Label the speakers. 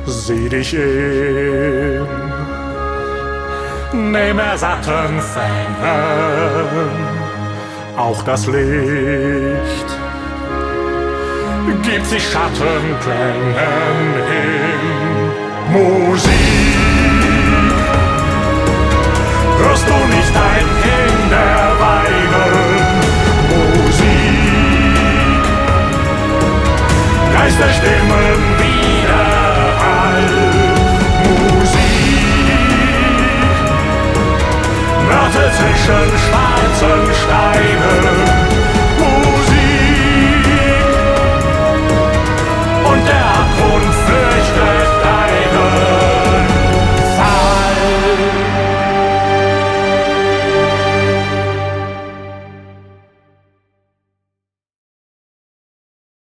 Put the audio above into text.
Speaker 1: sieh dich in dem ersatten Fängen. Auch das Licht gibt sich Schattenklängen hin. Musik, hörst du nicht ein Kind, der